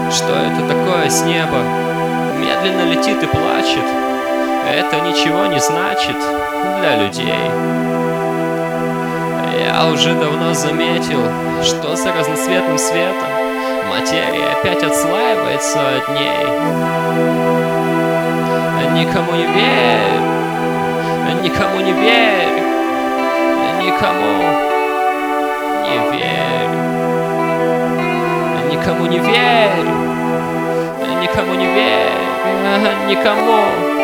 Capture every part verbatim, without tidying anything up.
Что это такое с неба? Медленно летит и плачет. Это ничего не значит для людей. Я уже давно заметил, что за разноцветным светом материя опять отслаивается от ней. Никому не верь, никому не верь, никому не верь, никому не верь, никому не верь, никому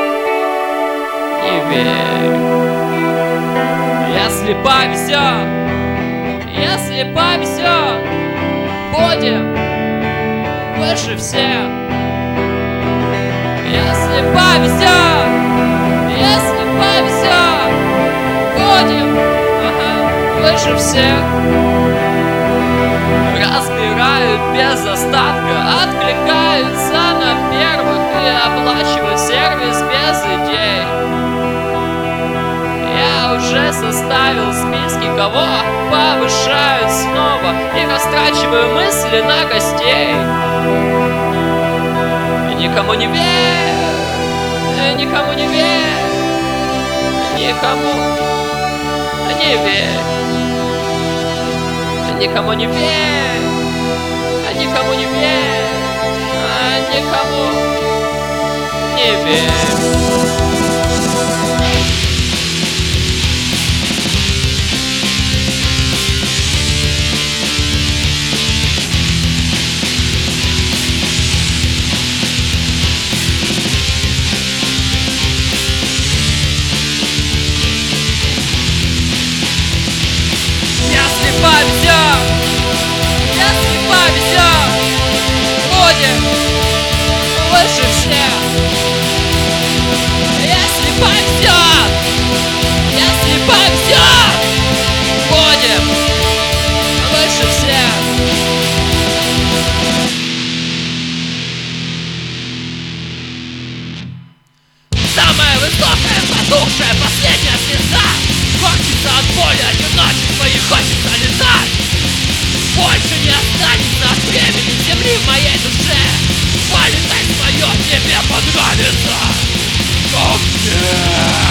не верь. Я слепа все, я слепа все, будем выше всех. Я слепа все, я слепа все, будем ага, выше всех. Разбирают без остатка, откликаются на первых и оплачивают сервис без идей. Я уже составил списки, кого повышают снова, и растрачиваю мысли на гостей. Никому не верь, никому не верь, никому не верь, никому не верь, никому не верь, никому не верь. Выше всех. Если повезет, если повезет, будем выше всех. Самая высокая, потухшая, последняя звезда. Хочется от боли, одиночества и хочется летать. Больше не останется от времени земли в моей душе. Полетай свое, тебе понравится. Ко мне!